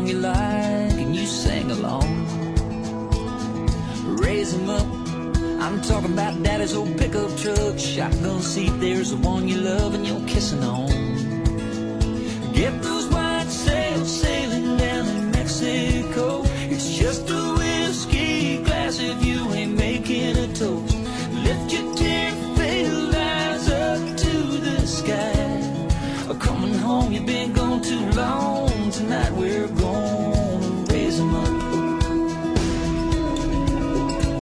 song you like and you sing along. Raise 'em up, I'm talking about daddy's old pickup truck, shotgun seat, there's the one you love and you're kissing on. Get those white sails sailing down in Mexico. It's just a whiskey glass if you ain't making a toast. Lift your tear-filled eyes up to the sky. Coming home, you've been gone too long. Tonight we're